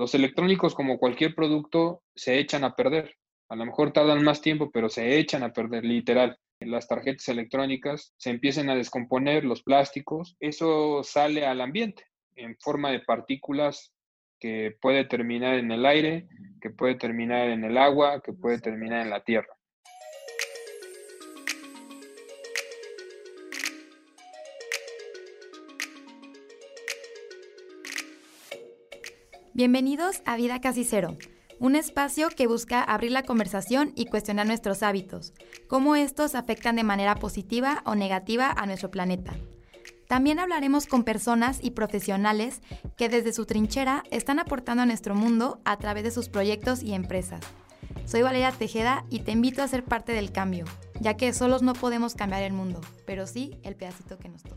Los electrónicos, como cualquier producto, se echan a perder. A lo mejor tardan más tiempo, pero se echan a perder, literal. Las tarjetas electrónicas se empiezan a descomponer, los plásticos, eso sale al ambiente en forma de partículas que puede terminar en el aire, que puede terminar en el agua, que puede terminar en la tierra. Bienvenidos a Vida Casi Cero, un espacio que busca abrir la conversación y cuestionar nuestros hábitos, cómo estos afectan de manera positiva o negativa a nuestro planeta. También hablaremos con personas y profesionales que desde su trinchera están aportando a nuestro mundo a través de sus proyectos y empresas. Soy Valeria Tejeda y te invito a ser parte del cambio, ya que solos no podemos cambiar el mundo, pero sí el pedacito que nos toca.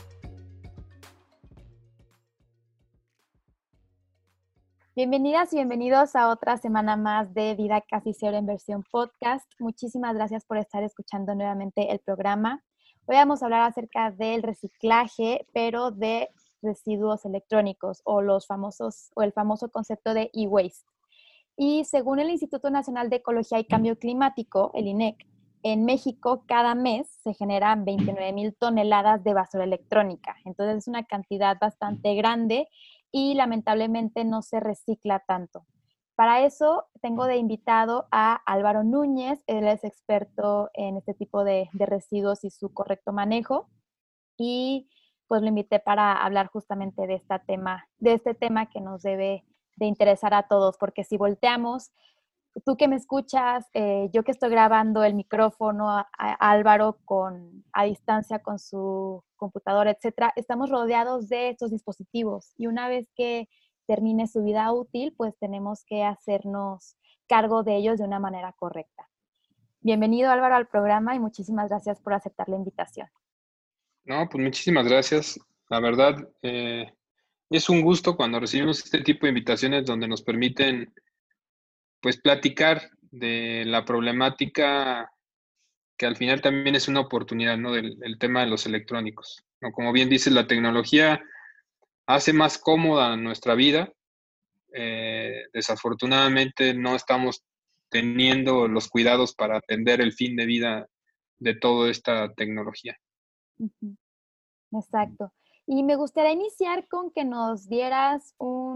Bienvenidas y bienvenidos a otra semana más de Vida Casi Cero en versión podcast. Muchísimas gracias por estar escuchando nuevamente el programa. Hoy vamos a hablar acerca del reciclaje, pero de residuos electrónicos o el famoso concepto de e-waste. Y según el Instituto Nacional de Ecología y Cambio Climático, el INEC, en México cada mes se generan 29,000 toneladas de basura electrónica. Entonces es una cantidad bastante grande y lamentablemente no se recicla tanto. Para eso tengo de invitado a Álvaro Núñez. Él es experto en este tipo de residuos y su correcto manejo. Y pues lo invité para hablar justamente de este tema que nos debe de interesar a todos, porque si volteamos, tú que me escuchas, yo que estoy grabando el micrófono, a Álvaro a distancia con su computadora, etcétera, estamos rodeados de estos dispositivos y una vez que termine su vida útil, pues tenemos que hacernos cargo de ellos de una manera correcta. Bienvenido, Álvaro, al programa y muchísimas gracias por aceptar la invitación. No, pues muchísimas gracias. La verdad, es un gusto cuando recibimos este tipo de invitaciones donde nos permiten, pues, platicar de la problemática que al final también es una oportunidad, ¿no? Del tema de los electrónicos, ¿no? Como bien dices, la tecnología hace más cómoda nuestra vida. Desafortunadamente no estamos teniendo los cuidados para atender el fin de vida de toda esta tecnología. Uh-huh. Exacto. Y me gustaría iniciar con que nos dieras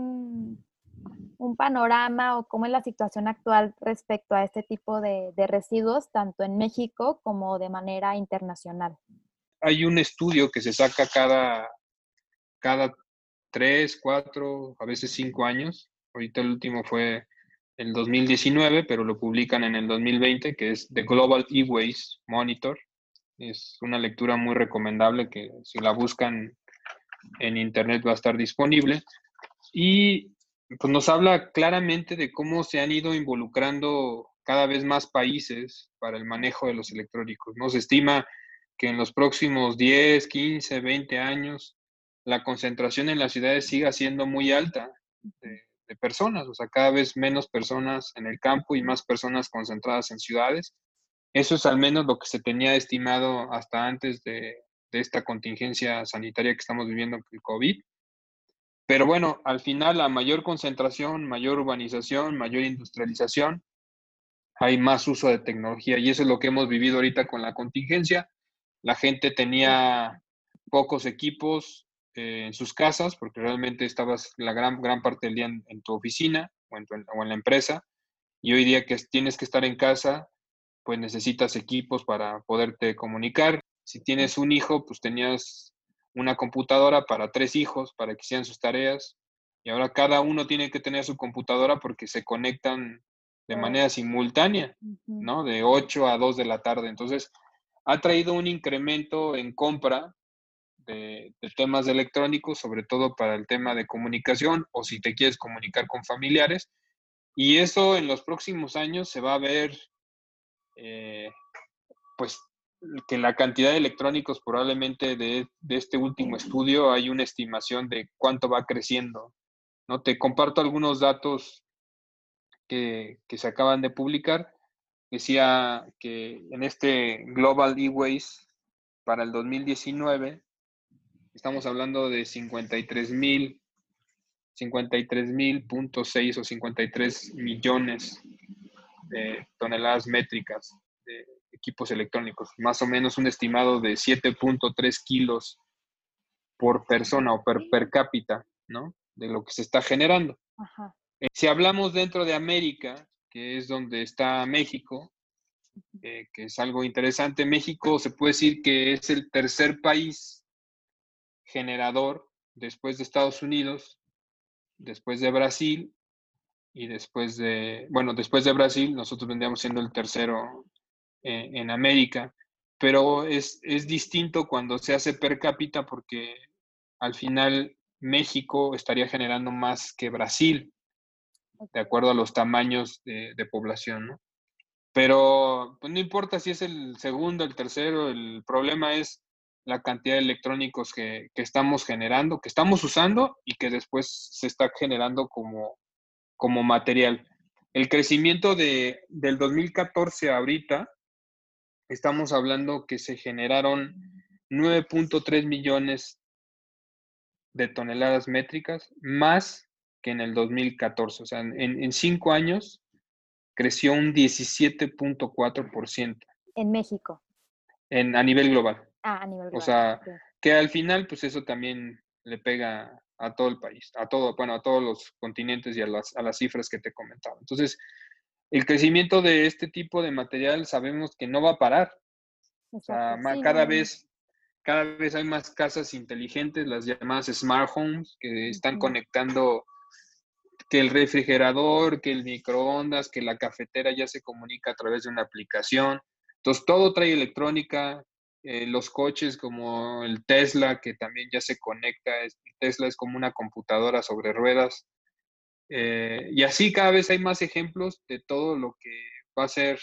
un panorama o cómo es la situación actual respecto a este tipo de residuos, tanto en México como de manera internacional. Hay un estudio que se saca cada 3, 4, a veces 5 años. Ahorita el último fue el 2019, pero lo publican en el 2020, que es The Global E-Waste Monitor. Es una lectura muy recomendable que si la buscan en internet va a estar disponible. Y pues nos habla claramente de cómo se han ido involucrando cada vez más países para el manejo de los electrónicos, ¿no? Se estima que en los próximos 10, 15, 20 años la concentración en las ciudades siga siendo muy alta de personas, o sea, cada vez menos personas en el campo y más personas concentradas en ciudades. Eso es al menos lo que se tenía estimado hasta antes de esta contingencia sanitaria que estamos viviendo con el COVID. Pero bueno, al final, a mayor concentración, mayor urbanización, mayor industrialización, hay más uso de tecnología y eso es lo que hemos vivido ahorita con la contingencia. La gente tenía pocos equipos en sus casas porque realmente estabas la gran parte del día en tu oficina o en la empresa, y hoy día que tienes que estar en casa, pues necesitas equipos para poderte comunicar. Si tienes un hijo, pues tenías una computadora para 3 hijos para que hicieran sus tareas, y ahora cada uno tiene que tener su computadora porque se conectan de manera simultánea, ¿no? De 8 a 2 de la tarde. Entonces, ha traído un incremento en compra de temas electrónicos, sobre todo para el tema de comunicación o si te quieres comunicar con familiares. Y eso en los próximos años se va a ver, pues, que la cantidad de electrónicos probablemente de este último estudio hay una estimación de cuánto va creciendo, ¿no? Te comparto algunos datos que se acaban de publicar. Decía que en este Global E-Waste para el 2019 estamos hablando de 53,000 53.000.6 o 53 millones de toneladas métricas de equipos electrónicos, más o menos un estimado de 7.3 kilos por persona o per cápita, ¿no? De lo que se está generando. Ajá. Si hablamos dentro de América, que es donde está México, que es algo interesante, México se puede decir que es el tercer país generador después de Estados Unidos, después de Brasil y después de Brasil, nosotros vendríamos siendo el tercero en América, pero es distinto cuando se hace per cápita porque al final México estaría generando más que Brasil, de acuerdo a los tamaños de población, ¿no? Pero pues, no importa si es el segundo, el tercero, el problema es la cantidad de electrónicos que estamos generando, que estamos usando y que después se está generando como material. El crecimiento del 2014 a ahorita, estamos hablando que se generaron 9.3 millones de toneladas métricas, más que en el 2014. O sea, en 5 años creció un 17.4% En México. a nivel global. A nivel O global. sea, Sí. que al final, pues eso también le pega a todo el país, a todos los continentes y a las cifras que te comentaba. Entonces, el crecimiento de este tipo de material sabemos que no va a parar. O sea, Exacto. Sí, no, cada no, no. vez hay más casas inteligentes, las llamadas smart homes, que están Ujú. conectando que el refrigerador, que el microondas, que la cafetera ya se comunica a través de una aplicación. Entonces, todo trae electrónica. Los coches como el Tesla, que también ya se conecta. Tesla es como una computadora sobre ruedas. Y así cada vez hay más ejemplos de todo lo que va a ser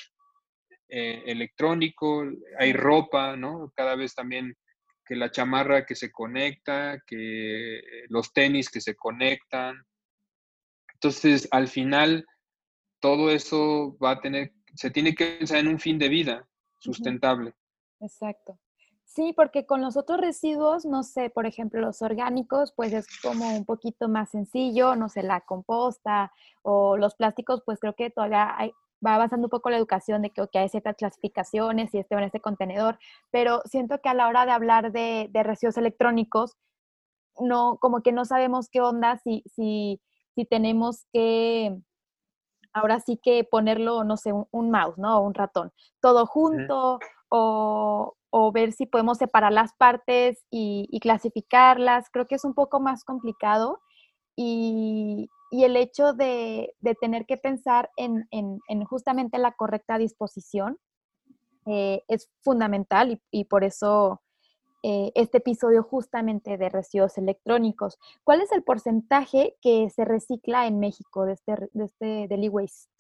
electrónico. Hay Sí. ropa, ¿no? Cada vez también que la chamarra que se conecta, que los tenis que se conectan. Entonces, al final, todo eso se tiene que pensar en un fin de vida Ujú. sustentable. Exacto. Sí, porque con los otros residuos, no sé, por ejemplo, los orgánicos, pues es como un poquito más sencillo, no sé, la composta o los plásticos, pues creo que todavía va avanzando un poco la educación de que ok, hay ciertas clasificaciones y este va en este contenedor, pero siento que a la hora de hablar de residuos electrónicos, no, como que no sabemos qué onda si tenemos que ahora sí que ponerlo, no sé, un mouse, ¿no? O un ratón, todo Ujú. junto, o ver si podemos separar las partes y clasificarlas. Creo que es un poco más complicado y el hecho de tener que pensar en justamente la correcta disposición es fundamental y por eso este episodio justamente de residuos electrónicos. ¿Cuál es el porcentaje que se recicla en México del e-waste?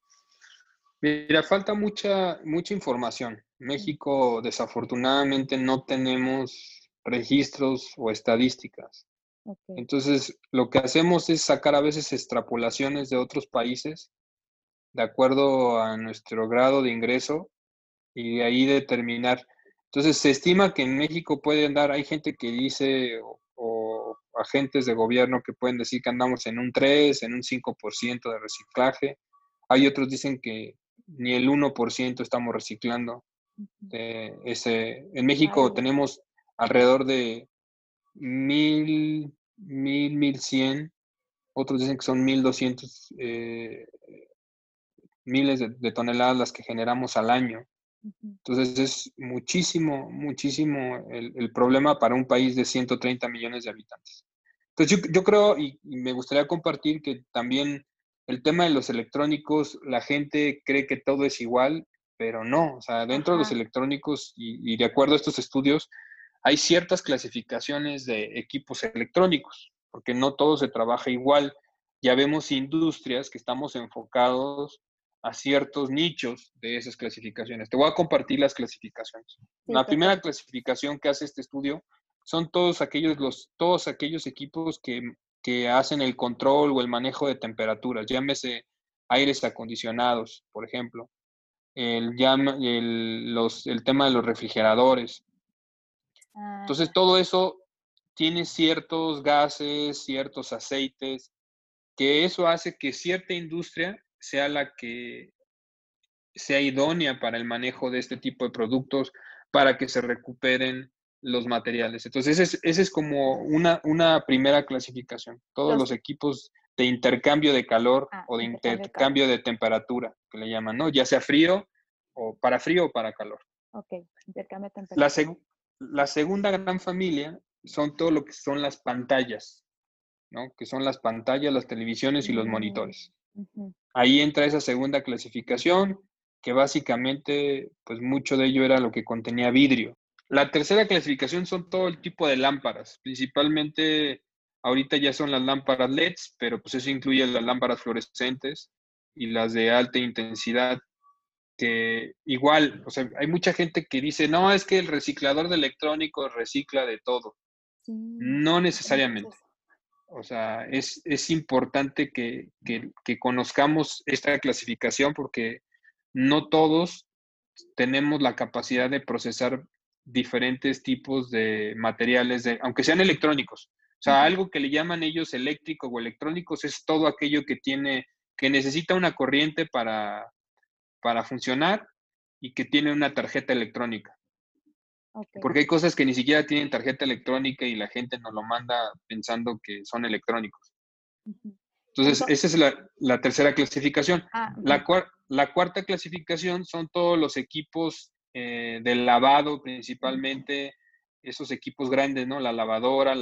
Mira, falta mucha información. México, desafortunadamente, no tenemos registros o estadísticas. Ok. Entonces, lo que hacemos es sacar a veces extrapolaciones de otros países de acuerdo a nuestro grado de ingreso y de ahí determinar. Entonces, se estima que en México pueden dar, hay gente que dice, o agentes de gobierno que pueden decir que andamos en un 3, en un 5% de reciclaje. Hay otros dicen que ni el 1% estamos reciclando. Ujú. En México Vaya. tenemos alrededor de 1,100. Otros dicen que son 1,200 miles de toneladas las que generamos al año. Ujú. Entonces es muchísimo, muchísimo el problema para un país de 130 millones de habitantes. Entonces yo creo y me gustaría compartir que también el tema de los electrónicos, la gente cree que todo es igual, pero no. O sea, dentro de los Ajá. electrónicos y de acuerdo a estos estudios, hay ciertas clasificaciones de equipos electrónicos, porque no todo se trabaja igual. Ya vemos industrias que estamos enfocados a ciertos nichos de esas clasificaciones. Te voy a compartir las clasificaciones. Sí, La primera perfecto. clasificación que hace este estudio son todos aquellos equipos que hacen el control o el manejo de temperaturas, llámese aires acondicionados, por ejemplo, el tema de los refrigeradores. Ah, Entonces, ya. todo eso tiene ciertos gases, ciertos aceites, que eso hace que cierta industria sea la que sea idónea para el manejo de este tipo de productos, para que se recuperen los materiales. Entonces, ese es como una primera clasificación. Todos Los, los equipos de intercambio de calor o de intercambio de calor. intercambio de temperatura, que le llaman, ¿no? Ya sea frío o para calor. Ok, intercambio de La, temperatura. seg- la segunda gran familia son todo lo que son las pantallas, ¿no? Que son las pantallas, las televisiones y los Mm, monitores. ujú. Ahí entra esa segunda clasificación, que básicamente, pues mucho de ello era lo que contenía vidrio. La tercera clasificación son todo el tipo de lámparas, principalmente ahorita ya son las lámparas LEDs, pero pues eso incluye las lámparas fluorescentes y las de alta intensidad, que igual, o sea, hay mucha gente que dice, no, es que el reciclador de electrónicos recicla de todo. Sí, No entonces, necesariamente. O sea, es importante que conozcamos esta clasificación porque no todos tenemos la capacidad de procesar diferentes tipos de materiales, aunque sean electrónicos. O sea, ujú, algo que le llaman ellos eléctrico o electrónicos es todo aquello que necesita una corriente para funcionar y que tiene una tarjeta electrónica. ok. Porque hay cosas que ni siquiera tienen tarjeta electrónica y la gente nos lo manda pensando que son electrónicos. Ujú. Entonces, Entonces, esa es la tercera clasificación. ujú, La cuarta clasificación son todos los equipos de lavado, principalmente esos equipos grandes, ¿no? La lavadora,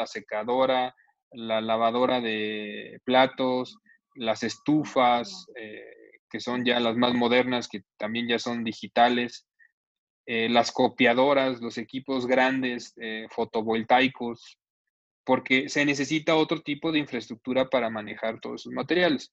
la lavadora de platos, las ya. estufas, que son ya las más modernas, que también ya son digitales, las copiadoras, los equipos grandes, fotovoltaicos, porque se necesita otro tipo de infraestructura para manejar todos esos materiales.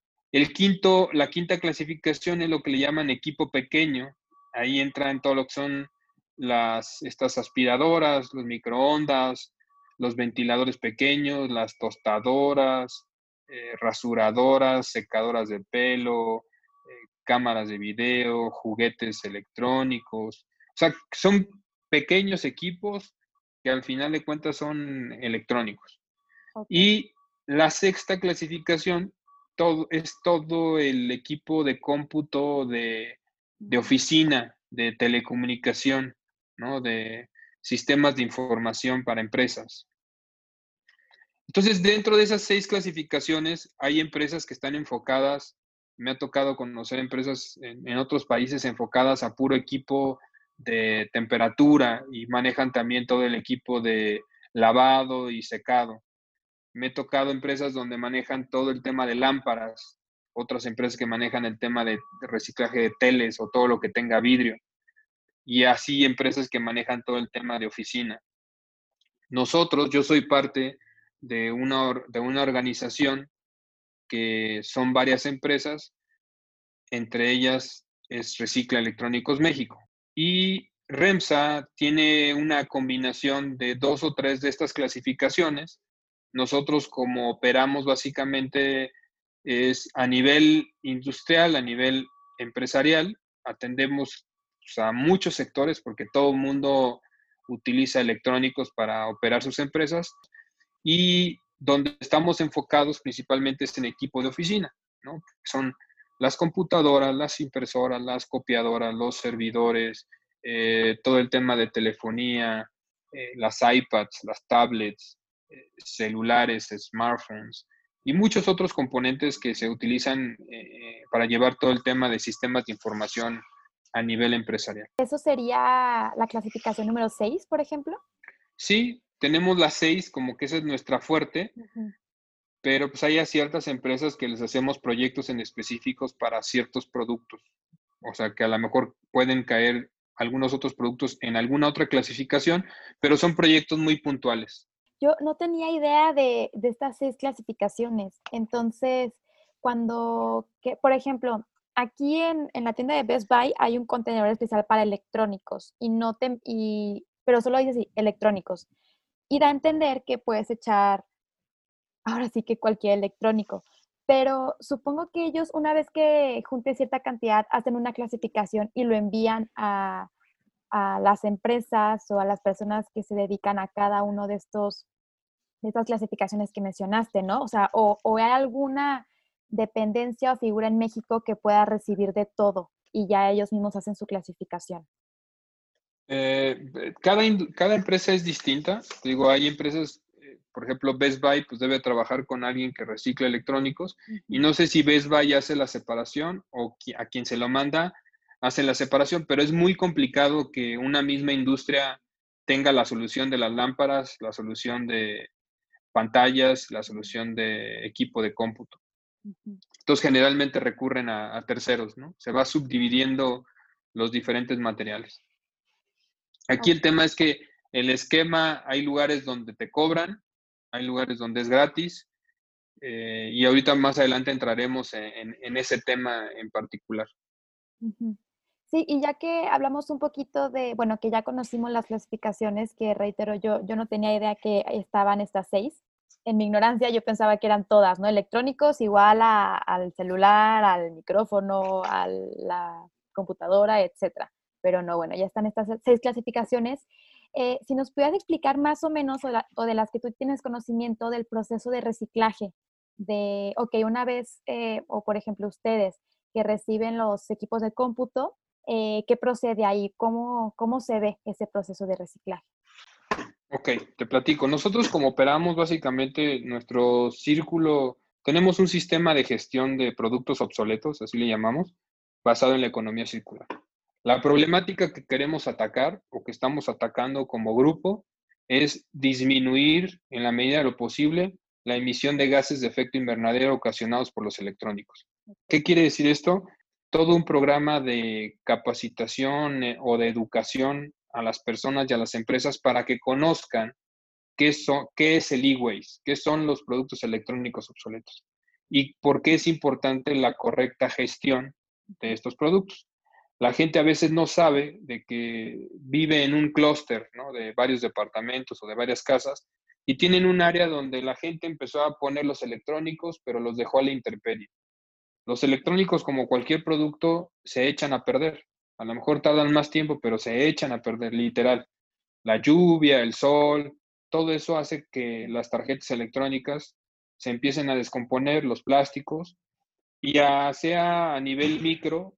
La quinta clasificación es lo que le llaman equipo pequeño. Ahí entran todo lo que son estas aspiradoras, los microondas, los ventiladores pequeños, las tostadoras, rasuradoras, secadoras de pelo, cámaras de video, juguetes electrónicos. O sea, son pequeños equipos que al final de cuentas son electrónicos. Ok. Y la sexta clasificación es todo el equipo de cómputo de Mm, oficina, de telecomunicación, ¿no? De sistemas de información para empresas. Entonces, dentro de esas 6 clasificaciones, hay empresas que están enfocadas, me ha tocado conocer empresas en otros países enfocadas a puro equipo de temperatura y manejan también todo el equipo de lavado y secado. Me he tocado empresas donde manejan todo el tema de lámparas, otras empresas que manejan el tema de reciclaje de teles o todo lo que tenga vidrio, y así empresas que manejan todo el tema de oficina. Yo soy parte de una organización que son varias empresas, entre ellas es Recicla Electrónicos México. Y REMSA tiene una combinación de 2 o 3 de estas clasificaciones. Nosotros como operamos básicamente es a nivel industrial, a nivel empresarial, atendemos a muchos sectores porque todo el mundo utiliza electrónicos para operar sus empresas y donde estamos enfocados principalmente es en equipo de oficina, ¿no? Son las computadoras, las impresoras, las copiadoras, los servidores, todo el tema de telefonía, las iPads, las tablets, celulares, smartphones y muchos otros componentes que se utilizan para llevar todo el tema de sistemas de información a nivel empresarial. ¿eso sería la clasificación número 6, por ejemplo? Sí, tenemos las 6 como que esa es nuestra fuerte, Ujú. pero pues hay a ciertas empresas que les hacemos proyectos en específicos para ciertos productos. O sea, que a lo mejor pueden caer algunos otros productos en alguna otra clasificación, pero son proyectos muy puntuales. Yo no tenía idea de estas 6 clasificaciones. Entonces, por ejemplo, aquí en la tienda de Best Buy hay un contenedor especial para electrónicos y no te pero solo dice así, electrónicos. Y da a entender que puedes echar, ahora sí que cualquier electrónico. Pero supongo que ellos, una vez que junten cierta cantidad, hacen una clasificación y lo envían a las empresas o a las personas que se dedican a cada uno de estos de estas clasificaciones que mencionaste, ¿no? O sea, o hay alguna dependencia o figura en México que pueda recibir de todo y ya ellos mismos hacen su clasificación. Cada empresa es distinta. Digo, hay empresas, por ejemplo, Best Buy, pues debe trabajar con alguien que recicla electrónicos. Y Ujú, no sé si Best Buy hace la separación o a quien se lo manda hace la separación, pero es muy complicado que una misma industria tenga la solución de las lámparas, la solución de pantallas, la solución de equipo de cómputo. ujú. Entonces, generalmente recurren a terceros, ¿no? Se va subdividiendo los diferentes materiales. Aquí Ok. el tema es que el esquema, hay lugares donde te cobran, hay lugares donde es gratis, y ahorita más adelante entraremos en ese tema en particular. Ujú. Sí, y ya que hablamos un poquito de, bueno, que ya conocimos las clasificaciones, que reitero, yo no tenía idea que estaban estas 6. En mi ignorancia yo pensaba que eran todas, ¿no? Electrónicos igual al celular, al micrófono, a la computadora, etcétera. Pero no, bueno, ya están estas 6 clasificaciones. Si nos pudieras explicar más o menos, o de las que tú tienes conocimiento del proceso de reciclaje, de, ok, una vez, o por ejemplo ustedes, que reciben los equipos de cómputo, ¿qué procede ahí? ¿Cómo se ve ese proceso de reciclaje? Ok, te platico. Nosotros como operamos básicamente nuestro círculo, tenemos un sistema de gestión de productos obsoletos, así le llamamos, basado en la economía circular. La problemática que queremos atacar o que estamos atacando como grupo es disminuir en la medida de lo posible la emisión de gases de efecto invernadero ocasionados por los electrónicos. ¿Qué quiere decir esto? Todo un programa de capacitación o de educación a las personas y a las empresas para que conozcan qué es el e-waste, qué son los productos electrónicos obsoletos y por qué es importante la correcta gestión de estos productos. La gente a veces no sabe de que vive en un clúster, ¿no? De varios departamentos o de varias casas y tienen un área donde la gente empezó a poner los electrónicos, pero los dejó a la intemperie. Los electrónicos, como cualquier producto, se echan a perder. A lo mejor tardan más tiempo, pero se echan a perder, literal. La lluvia, el sol, todo eso hace que las tarjetas electrónicas se empiecen a descomponer, los plásticos, y ya sea a nivel micro,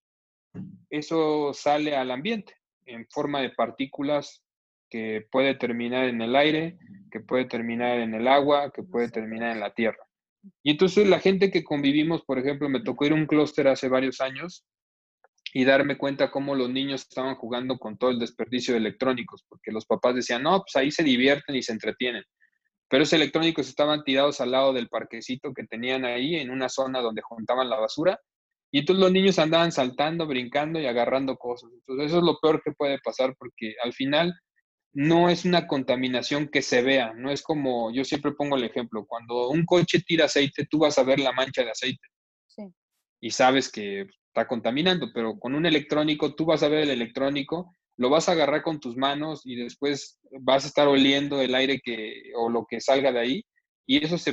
eso sale al ambiente en forma de partículas que puede terminar en el aire, que puede terminar en el agua, que puede terminar en Nosotros. la tierra. Y entonces la gente que convivimos, por ejemplo, me tocó ir a un clúster hace varios años y darme cuenta cómo los niños estaban jugando con todo el desperdicio de electrónicos, porque los papás decían, no, pues ahí se divierten y se entretienen. Pero esos electrónicos estaban tirados al lado del parquecito que tenían ahí, en una zona donde juntaban la basura, y entonces los niños andaban saltando, brincando y agarrando cosas. Entonces eso es lo peor que puede pasar, porque al final no es una contaminación que se vea, no es como, yo siempre pongo el ejemplo, cuando un coche tira aceite, tú vas a ver la mancha de aceite Sí. y sabes que está contaminando, pero con un electrónico, tú vas a ver el electrónico, lo vas a agarrar con tus manos y después vas a estar oliendo el aire o lo que salga de ahí, y eso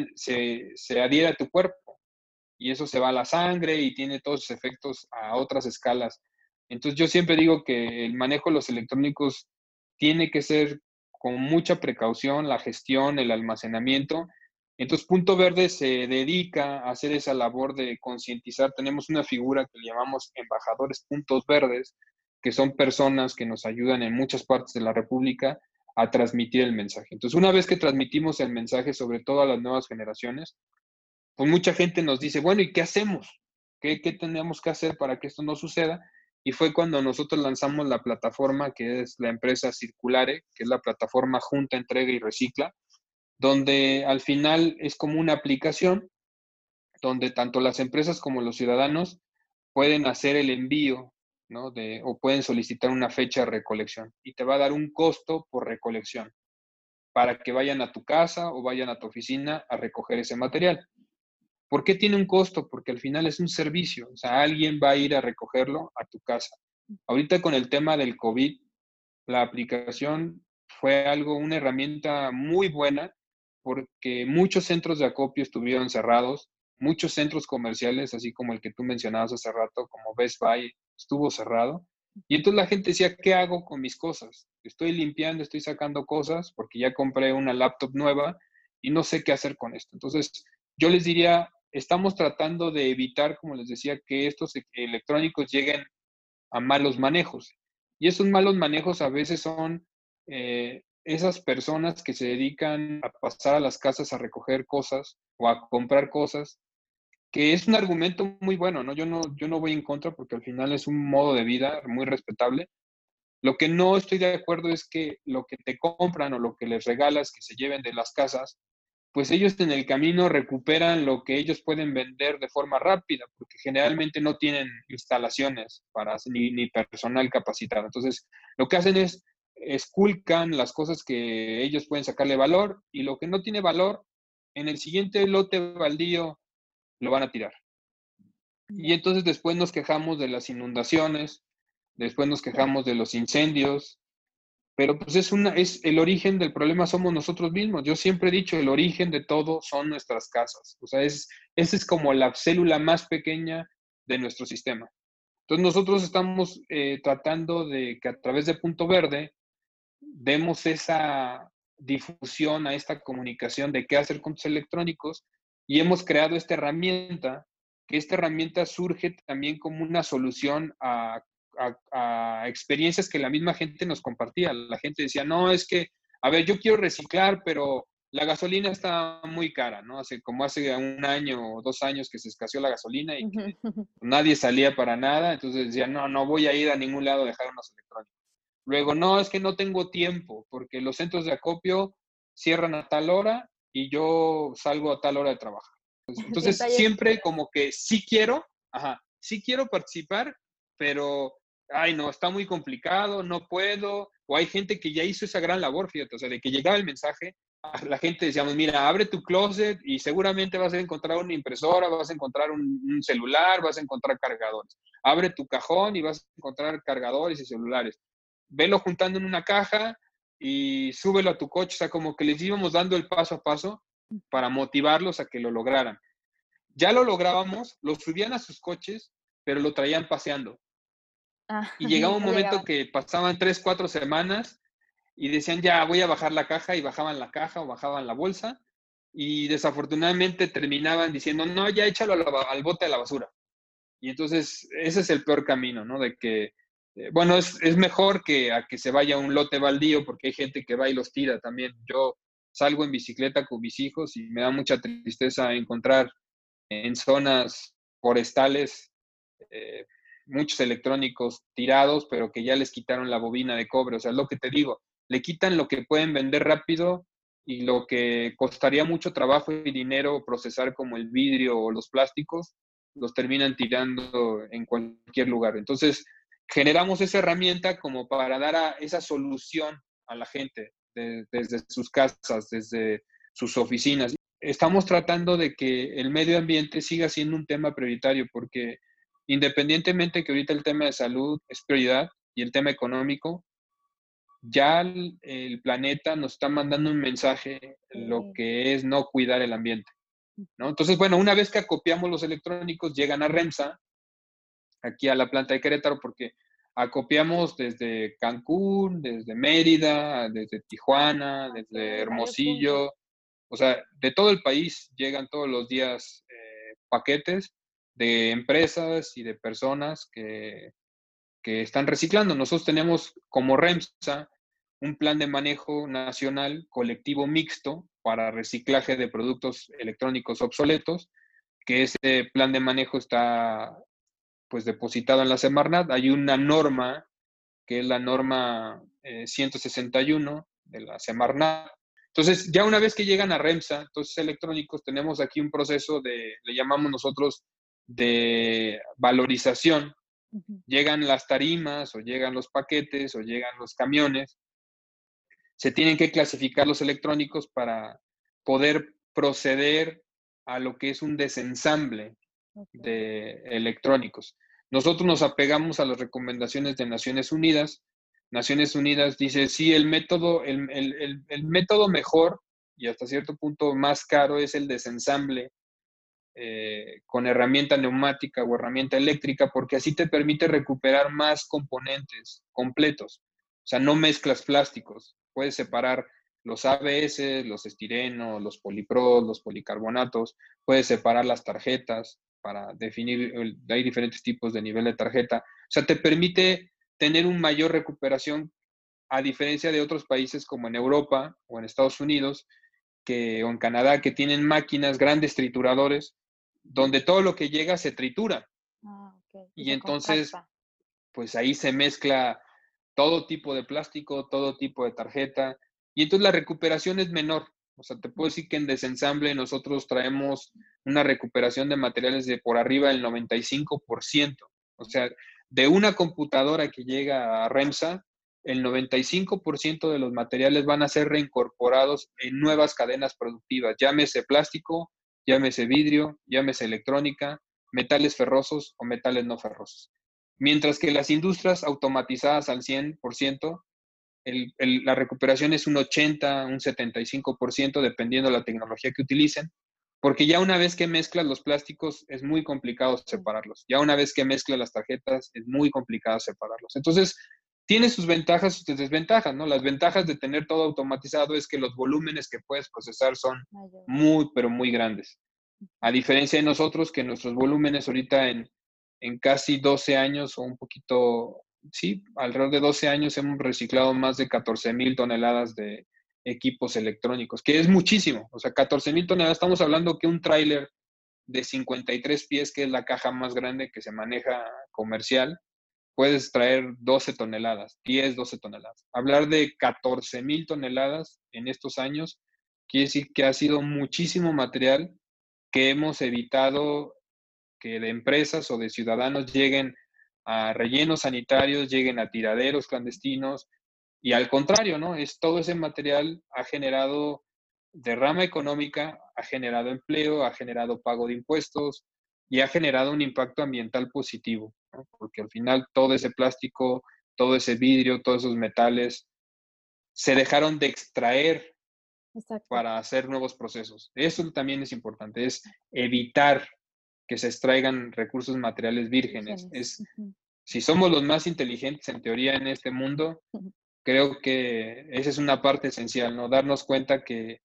se adhiere a tu cuerpo, y eso se va a la sangre y tiene todos sus efectos a otras escalas. Entonces yo siempre digo que el manejo de los electrónicos tiene que ser con mucha precaución, la gestión, el almacenamiento. Entonces Punto Verde se dedica a hacer esa labor de concientizar. Tenemos una figura que le llamamos embajadores Puntos Verdes, que son personas que nos ayudan en muchas partes de la República a transmitir el mensaje. Entonces, una vez que transmitimos el mensaje, sobre todo a las nuevas generaciones, pues mucha gente nos dice, bueno, ¿y qué hacemos? ¿Qué tenemos que hacer para que esto no suceda? Y fue cuando nosotros lanzamos la plataforma que es la empresa Circulare, que es la plataforma Junta, Entrega y Recicla, donde al final es como una aplicación donde tanto las empresas como los ciudadanos pueden hacer el envío, ¿no? O pueden solicitar una fecha de recolección y te va a dar un costo por recolección para que vayan a tu casa o vayan a tu oficina a recoger ese material. ¿Por qué tiene un costo? Porque al final es un servicio, o sea, alguien va a ir a recogerlo a tu casa. Ahorita con el tema del COVID, la aplicación fue una herramienta muy buena porque muchos centros de acopio estuvieron cerrados, muchos centros comerciales, así como el que tú mencionabas hace rato, como Best Buy, estuvo cerrado. Y entonces la gente decía, ¿qué hago con mis cosas? Estoy limpiando, estoy sacando cosas porque ya compré una laptop nueva y no sé qué hacer con esto. Entonces, yo les diría, estamos tratando de evitar, como les decía, que estos electrónicos lleguen a malos manejos. Y esos malos manejos a veces son esas personas que se dedican a pasar a las casas a recoger cosas o a comprar cosas, que es un argumento muy bueno, ¿no? Yo no voy en contra porque al final es un modo de vida muy respetable. Lo que no estoy de acuerdo es que lo que te compran o lo que les regalas que se lleven de las casas, pues ellos en el camino recuperan lo que ellos pueden vender de forma rápida, porque generalmente no tienen instalaciones para ni personal capacitado. Entonces, lo que hacen es esculcan las cosas que ellos pueden sacarle valor y lo que no tiene valor, en el siguiente lote baldío lo van a tirar. Y entonces después nos quejamos de las inundaciones, después nos quejamos de los incendios, pero pues es el origen del problema somos nosotros mismos. Yo siempre he dicho, el origen de todo son nuestras casas. O sea, esa es como la célula más pequeña de nuestro sistema. Entonces nosotros estamos tratando de que a través de Punto Verde demos esa difusión a esta comunicación de qué hacer con tus electrónicos y hemos creado esta herramienta, que esta herramienta surge también como una solución a experiencias que la misma gente nos compartía. La gente decía, no, es que, a ver, yo quiero reciclar, pero la gasolina está muy cara, ¿no? Hace un año o 2 años que se escaseó la gasolina y que nadie salía para nada, entonces decía, no, no voy a ir a ningún lado a dejar unos electrónicos. Luego, no, es que no tengo tiempo, porque los centros de acopio cierran a tal hora y yo salgo a tal hora de trabajar. Entonces, Siempre hay siempre excusas. como que sí quiero participar, pero, ay, no, está muy complicado, no puedo. O hay gente que ya hizo esa gran labor, fíjate, o sea, de que llegaba el mensaje, a la gente decíamos, mira, abre tu closet y seguramente vas a encontrar una impresora, vas a encontrar un celular, vas a encontrar cargadores. Abre tu cajón y vas a encontrar cargadores y celulares. Velo juntando en una caja y súbelo a tu coche. O sea, como que les íbamos dando el paso a paso para motivarlos a que lo lograran. Ya lo lográbamos, lo subían a sus coches, pero lo traían paseando. Ah, Y llegaba un nunca momento llegaban. que pasaban 3, 4 semanas y decían, ya voy a bajar la caja, y bajaban la caja o bajaban la bolsa, y desafortunadamente terminaban diciendo, no, ya échalo al bote de la basura. Y entonces ese es el peor camino, ¿no? De que, bueno, es mejor que a que se vaya a un lote baldío, porque hay gente que va y los tira también. Yo salgo en bicicleta con mis hijos y me da mucha tristeza encontrar en zonas forestales eh, muchos electrónicos tirados, pero que ya les quitaron la bobina de cobre. O sea, es lo que te digo, le quitan lo que pueden vender rápido y lo que costaría mucho trabajo y dinero procesar como el vidrio o los plásticos, los terminan tirando en cualquier lugar. Entonces, generamos esa herramienta como para dar esa solución a la gente desde sus casas, desde sus oficinas. Estamos tratando de que el medio ambiente siga siendo un tema prioritario porque independientemente que ahorita el tema de salud es prioridad y el tema económico, ya el planeta nos está mandando un mensaje lo Sí. que es no cuidar el ambiente, ¿no? Entonces, bueno, una vez que acopiamos los electrónicos, llegan a REMSA, aquí a la planta de Querétaro, porque acopiamos desde Cancún, desde Mérida, desde Tijuana, desde Sí, varios puntos. Hermosillo, o sea, de todo el país llegan todos los días paquetes de empresas y de personas que están reciclando. Nosotros tenemos como REMSA un plan de manejo nacional colectivo mixto para reciclaje de productos electrónicos obsoletos, que ese plan de manejo está pues depositado en la Semarnat. Hay una norma que es la norma 161 de la Semarnat. Entonces, ya una vez que llegan a REMSA, entonces electrónicos, tenemos aquí un proceso le llamamos nosotros, de valorización. Ujú. Llegan las tarimas o llegan los paquetes o llegan los camiones, se tienen que clasificar los electrónicos para poder proceder a lo que es un desensamble Ok. de electrónicos. Nosotros nos apegamos a las recomendaciones de Naciones Unidas. Naciones Unidas dice, sí, el método mejor y hasta cierto punto más caro es el desensamble con herramienta neumática o herramienta eléctrica, porque así te permite recuperar más componentes completos. O sea, no mezclas plásticos. Puedes separar los ABS, los estirenos, los polipros, los policarbonatos. Puedes separar las tarjetas para definir, hay diferentes tipos de nivel de tarjeta. O sea, te permite tener una mayor recuperación a diferencia de otros países como en Europa o en Estados Unidos o en Canadá, que tienen máquinas, grandes trituradores, donde todo lo que llega se tritura. Okay. Y Y se entonces, compacta. pues ahí se mezcla todo tipo de plástico, todo tipo de tarjeta, y entonces la recuperación es menor. O sea, te puedo decir que en desensamble nosotros traemos una recuperación de materiales de por arriba del 95%. O sea, de una computadora que llega a REMSA, el 95% de los materiales van a ser reincorporados en nuevas cadenas productivas, llámese plástico, llámese vidrio, llámese electrónica, metales ferrosos o metales no ferrosos. Mientras que las industrias automatizadas al 100%, la recuperación es un 80, un 75%, dependiendo de la tecnología que utilicen, porque ya una vez que mezclas los plásticos es muy complicado separarlos. Ya una vez que mezclas las tarjetas es muy complicado separarlos. Entonces, tiene sus ventajas y sus desventajas, ¿no? Las ventajas de tener todo automatizado es que los volúmenes que puedes procesar son muy, pero muy grandes. A diferencia de nosotros, que nuestros volúmenes ahorita en casi 12 años o un poquito, sí, alrededor de 12 años hemos reciclado más de 14,000 toneladas de equipos electrónicos, que es muchísimo. O sea, 14,000 toneladas, estamos hablando que un tráiler de 53 pies, que es la caja más grande que se maneja comercial, puedes traer 12 toneladas, 10, 12 toneladas. Hablar de 14,000 toneladas en estos años quiere decir que ha sido muchísimo material que hemos evitado que de empresas o de ciudadanos lleguen a rellenos sanitarios, lleguen a tiraderos clandestinos, y al contrario, ¿no? Todo ese material ha generado derrama económica, ha generado empleo, ha generado pago de impuestos y ha generado un impacto ambiental positivo, ¿no? Porque al final todo ese plástico, todo ese vidrio, todos esos metales se dejaron de extraer. Exacto. Para hacer nuevos procesos. Eso también es importante, es evitar que se extraigan recursos materiales vírgenes. Si somos los más inteligentes en teoría en este mundo, creo que esa es una parte esencial, ¿no? Darnos cuenta que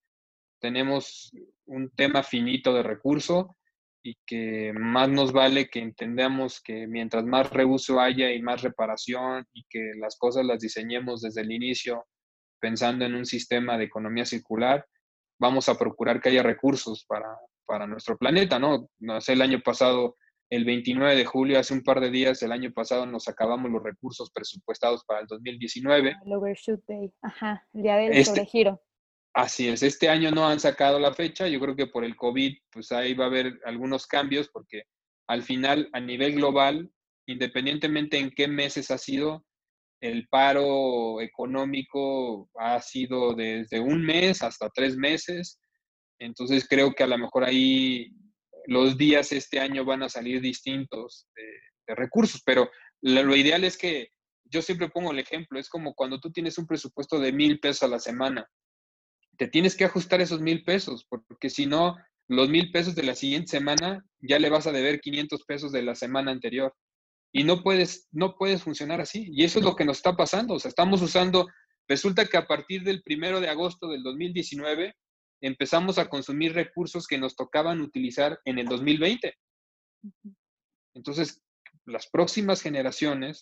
tenemos un tema finito de recurso y que más nos vale que entendamos que mientras más reuso haya y más reparación y que las cosas las diseñemos desde el inicio pensando en un sistema de economía circular, vamos a procurar que haya recursos para nuestro planeta, ¿no? No sé, el año pasado, el 29 de julio, hace un par de días, el año pasado nos acabamos los recursos presupuestados para el 2019. El Overshoot Day, ajá, el día del Este, sobregiro. Así es, este año no han sacado la fecha, yo creo que por el COVID, pues ahí va a haber algunos cambios, porque al final, a nivel global, independientemente en qué meses ha sido, el paro económico ha sido desde un mes hasta 3 meses. Entonces creo que a lo mejor ahí los días este año van a salir distintos de recursos, pero lo ideal es que yo siempre pongo el ejemplo, es como cuando tú tienes un presupuesto de 1,000 pesos a la semana, te tienes que ajustar esos 1,000 pesos, porque si no, los 1,000 pesos de la siguiente semana ya le vas a deber 500 pesos de la semana anterior. Y no puedes funcionar así. Y eso es lo que nos está pasando. O sea, estamos usando, resulta que a partir del 1 de agosto del 2019 empezamos a consumir recursos que nos tocaban utilizar en el 2020. Entonces, las próximas generaciones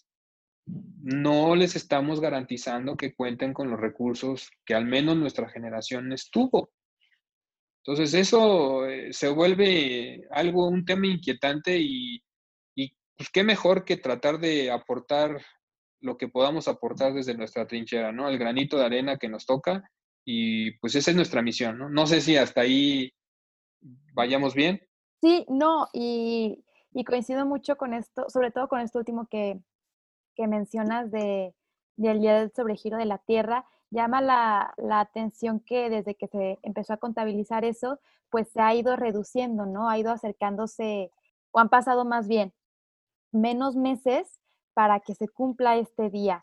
no les estamos garantizando que cuenten con los recursos que al menos nuestra generación estuvo. Entonces, eso se vuelve un tema inquietante y pues qué mejor que tratar de aportar lo que podamos aportar desde nuestra trinchera, ¿no? El granito de arena que nos toca y pues esa es nuestra misión, ¿no? No sé si hasta ahí vayamos bien. Sí, no, y coincido mucho con esto, sobre todo con esto último que mencionas del día del sobregiro de la Tierra. Llama la atención que desde que se empezó a contabilizar eso, pues se ha ido reduciendo, ¿no? Ha ido acercándose, o han pasado más bien menos meses para que se cumpla este día.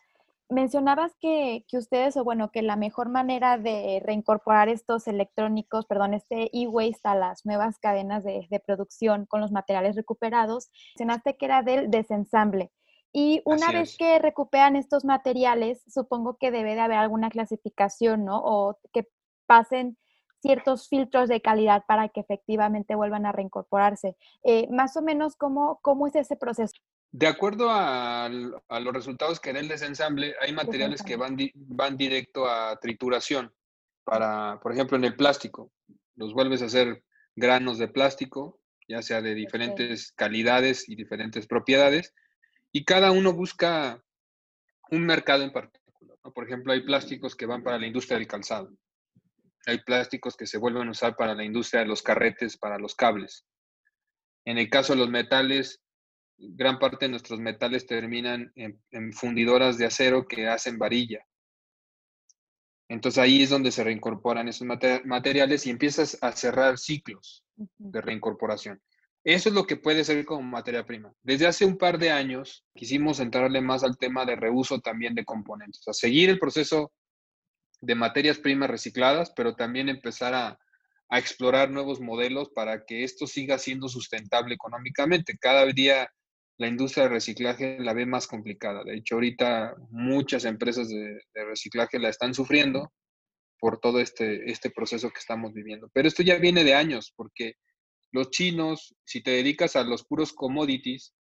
mencionabas que ustedes, o bueno, que la mejor manera de reincorporar estos electrónicos, perdón, este e-waste a las nuevas cadenas de producción con los materiales recuperados, mencionaste que era del desensamble. Y una Así vez es. que recuperan estos materiales, supongo que debe de haber alguna clasificación, ¿no? O que pasen ciertos filtros de calidad para que efectivamente vuelvan a reincorporarse. Más o menos, ¿cómo es ese proceso De acuerdo a los resultados que da el desensamble, hay de materiales que desensamble? van directo a trituración. Para, por ejemplo, en el plástico, los vuelves a hacer granos de plástico, ya sea de Ok, diferentes calidades y diferentes propiedades, y cada uno busca un mercado en particular, ¿no? Por ejemplo, hay plásticos que van para la industria del calzado, hay plásticos que se vuelven a usar para la industria de los carretes, para los cables. En el caso de los metales, gran parte de nuestros metales terminan en fundidoras de acero que hacen varilla. Entonces ahí es donde se reincorporan esos materiales y empiezas a cerrar ciclos ujú, de reincorporación. Eso es lo que puede ser como materia prima. Desde hace un par de años quisimos entrarle más al tema de reuso también de componentes, o sea, seguir el proceso de materias primas recicladas, pero también empezar a explorar nuevos modelos para que esto siga siendo sustentable económicamente. Cada día la industria de reciclaje la ve más complicada. De hecho, ahorita muchas empresas de reciclaje la están sufriendo por todo este proceso que estamos viviendo. Pero esto ya viene de años, porque los chinos, si te dedicas a los puros commodities,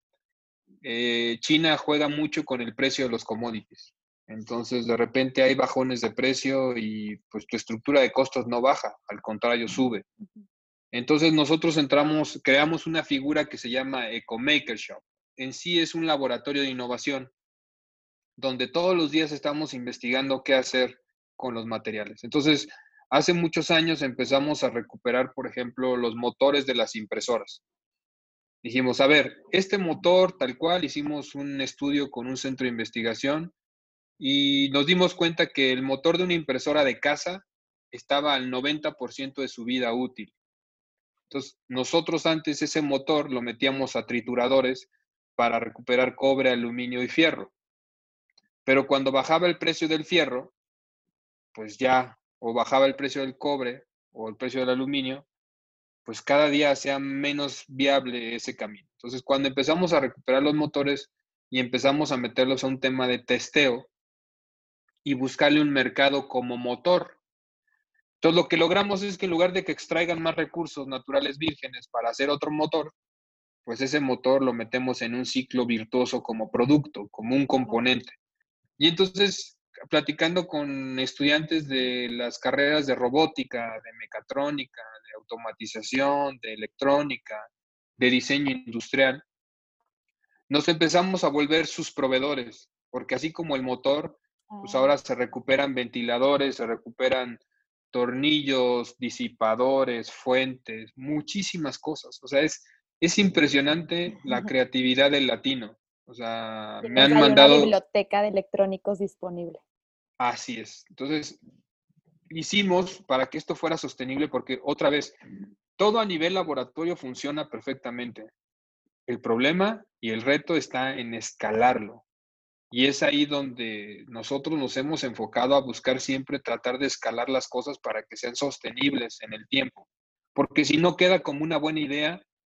China juega mucho con el precio de los commodities. Entonces, de repente hay bajones de precio y pues tu estructura de costos no baja, al contrario, sube. ujú. Entonces, nosotros creamos una figura que se llama EcoMaker Shop. En sí es un laboratorio de innovación donde todos los días estamos investigando qué hacer con los materiales. Entonces, hace muchos años empezamos a recuperar, por ejemplo, los motores de las impresoras. Dijimos, a ver, este motor tal cual, hicimos un estudio con un centro de investigación y nos dimos cuenta que el motor de una impresora de casa estaba al 90% de su vida útil. Entonces, nosotros antes ese motor lo metíamos a trituradores para recuperar cobre, aluminio y fierro. Pero cuando bajaba el precio del fierro, pues ya, o bajaba el precio del cobre o el precio del aluminio, pues cada día sea menos viable ese camino. Entonces, cuando empezamos a recuperar los motores y empezamos a meterlos a un tema de testeo y buscarle un mercado como motor. Entonces, lo que logramos es que en lugar de que extraigan más recursos naturales vírgenes para hacer otro motor, pues ese motor lo metemos en un ciclo virtuoso como producto, como un Claro. componente. Y entonces, platicando con estudiantes de las carreras de robótica, de mecatrónica, de automatización, de electrónica, de diseño industrial, nos empezamos a volver sus proveedores, porque así como el motor, pues Ah, ahora se recuperan ventiladores, se recuperan tornillos, disipadores, fuentes, muchísimas cosas. O sea, es impresionante la creatividad del latino. O sea, me tienes han ahí una mandado, biblioteca de electrónicos disponible. así es. Entonces, hicimos para que esto fuera sostenible, porque otra vez, todo a nivel laboratorio funciona perfectamente. El problema y el reto está en escalarlo. Y es ahí donde nosotros nos hemos enfocado a buscar siempre tratar de escalar las cosas para que sean sostenibles en el tiempo. Porque si no queda como una buena idea,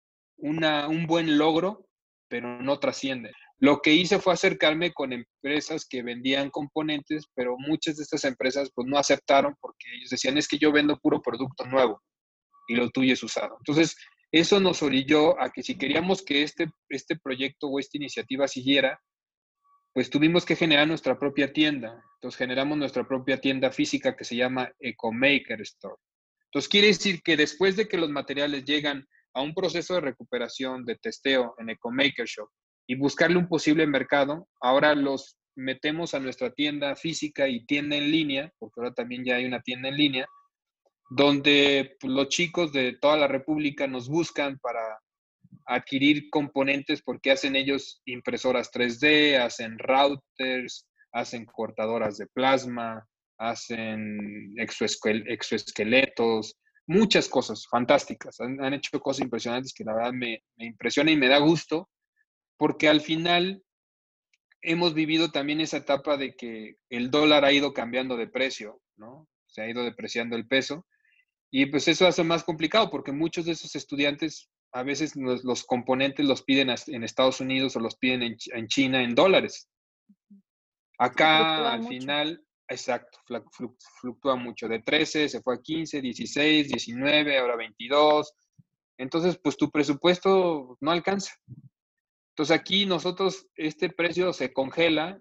un buen logro, pero no trasciende. Lo que hice fue acercarme con empresas que vendían componentes, pero muchas de estas empresas pues no aceptaron porque ellos decían, es que yo vendo puro producto nuevo y lo tuyo es usado. Entonces, eso nos orilló a que si queríamos que este proyecto o esta iniciativa siguiera, pues tuvimos que generar nuestra propia tienda. Entonces generamos nuestra propia tienda física que se llama EcoMaker Store. Entonces quiere decir que después de que los materiales llegan a un proceso de recuperación, de testeo en EcoMaker Shop y buscarle un posible mercado, ahora los metemos a nuestra tienda física y tienda en línea, porque ahora también ya hay una tienda en línea, donde pues, los chicos de toda la República nos buscan para adquirir componentes porque hacen ellos impresoras 3D, hacen routers, hacen cortadoras de plasma, hacen exoesqueletos, muchas cosas fantásticas. Han hecho cosas impresionantes que la verdad me impresiona y me da gusto porque al final hemos vivido también esa etapa de que el dólar ha ido cambiando de precio, ¿no? Se ha ido depreciando el peso y pues eso hace más complicado porque muchos de esos estudiantes a veces los componentes los piden en Estados Unidos o los piden en China en dólares. Sí, Acá fluctúa al mucho. final, exacto, fluctúa mucho. De 13 se fue a 15, 16, 19, ahora 22. Entonces, pues tu presupuesto no alcanza. Entonces aquí nosotros, este precio se congela,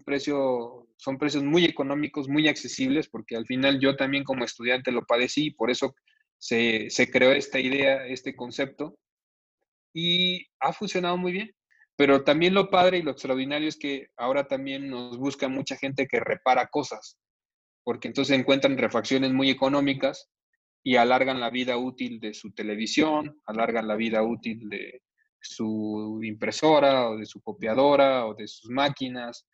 son precios muy económicos, muy accesibles, porque al final yo también como estudiante lo padecí y por eso se creó esta idea, este concepto, y ha funcionado muy bien. Pero también lo padre y lo extraordinario es que ahora también nos busca mucha gente que repara cosas, porque entonces encuentran refacciones muy económicas y alargan la vida útil de su televisión, alargan la vida útil de su impresora o de su copiadora o de sus máquinas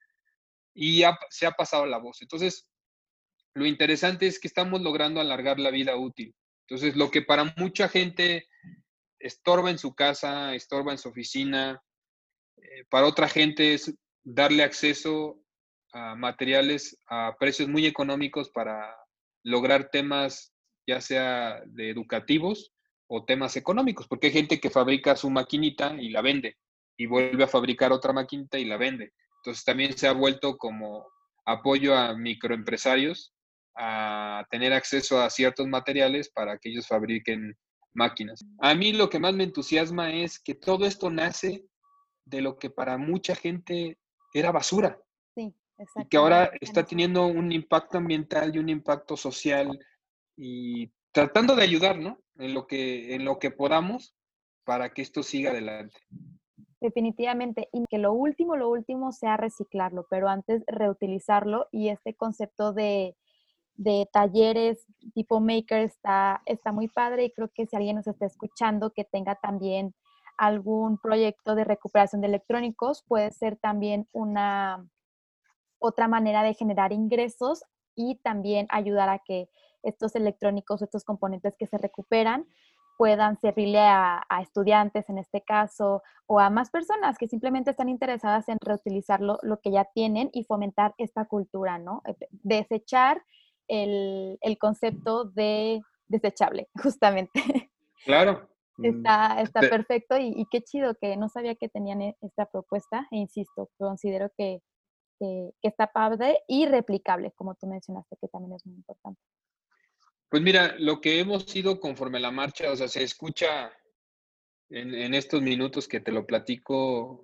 y se ha pasado la voz. Entonces, lo interesante es que estamos logrando alargar la vida útil. Entonces, lo que para mucha gente estorba en su casa, estorba en su oficina, para otra gente es darle acceso a materiales a precios muy económicos para lograr temas ya sea de educativos o temas económicos, porque hay gente que fabrica su maquinita y la vende y vuelve a fabricar otra maquinita y la vende. Entonces también se ha vuelto como apoyo a microempresarios a tener acceso a ciertos materiales para que ellos fabriquen máquinas. A mí lo que más me entusiasma es que todo esto nace de lo que para mucha gente era basura Sí, y que exactamente. ahora está teniendo un impacto ambiental y un impacto social y tratando de ayudar, ¿no? En lo que podamos para que esto siga adelante. Definitivamente, y que lo último sea reciclarlo, pero antes reutilizarlo y este concepto de talleres tipo maker está muy padre y creo que si alguien nos está escuchando que tenga también algún proyecto de recuperación de electrónicos, puede ser también una otra manera de generar ingresos y también ayudar a que estos electrónicos, estos componentes que se recuperan, puedan servirle a estudiantes en este caso o a más personas que simplemente están interesadas en reutilizar lo que ya tienen y fomentar esta cultura, ¿no? Desechar el concepto de desechable, justamente. Claro. Está perfecto y qué chido que no sabía que tenían esta propuesta e insisto, considero que está padre y replicable, como tú mencionaste, que también es muy importante. Pues mira, lo que hemos sido conforme a la marcha, o sea, se escucha en estos minutos que te lo platico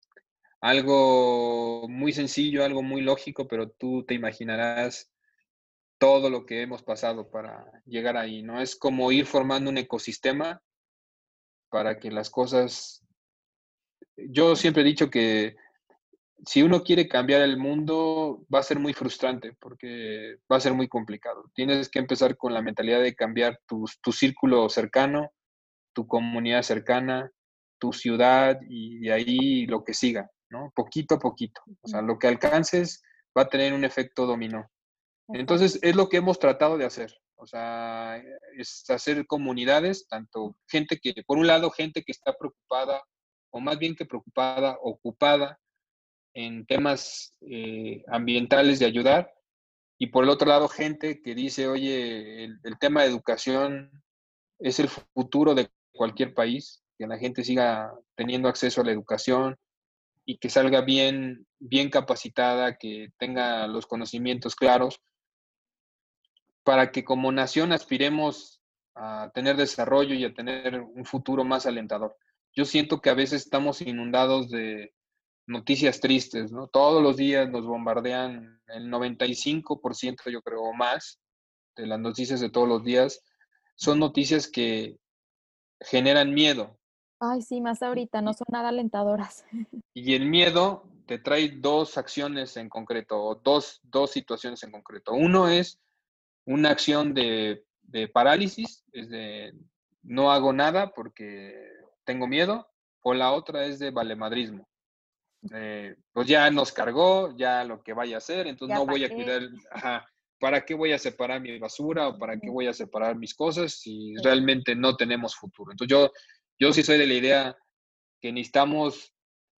algo muy sencillo, algo muy lógico, pero tú te imaginarás todo lo que hemos pasado para llegar ahí, ¿no? Es como ir formando un ecosistema para que las cosas. Yo siempre he dicho que si uno quiere cambiar el mundo, va a ser muy frustrante porque va a ser muy complicado. Tienes que empezar con la mentalidad de cambiar tu círculo cercano, tu comunidad cercana, tu ciudad y de ahí lo que siga, ¿no? Poquito a poquito. O sea, Ujú, lo que alcances va a tener un efecto dominó. exacto. Entonces, es lo que hemos tratado de hacer. O sea, es hacer comunidades, tanto gente que, por un lado, gente que está preocupada, o más bien que preocupada, ocupada en temas ambientales de ayudar, y por el otro lado, gente que dice, oye, el tema de educación es el futuro de cualquier país, que la gente siga teniendo acceso a la educación y que salga bien capacitada, que tenga los conocimientos claros para que como nación aspiremos a tener desarrollo y a tener un futuro más alentador. Yo siento que a veces estamos inundados de noticias tristes, ¿no? Todos los días nos bombardean el 95%, yo creo, o más, de las noticias de todos los días. Son noticias que generan miedo. Ay, sí, más ahorita, no Y, son nada alentadoras. y el miedo te trae dos acciones en concreto, o dos situaciones en concreto. Uno es una acción de parálisis, es de no hago nada porque tengo miedo, o la otra es de valemadrismo. Pues ya nos cargó, ya lo que vaya a hacer, entonces ¿Ya no para voy a qué? cuidar, ajá, ¿para qué voy a separar mi basura o para qué Ujú, voy a separar mis cosas si sí, realmente no tenemos futuro? Entonces yo sí soy de la idea que necesitamos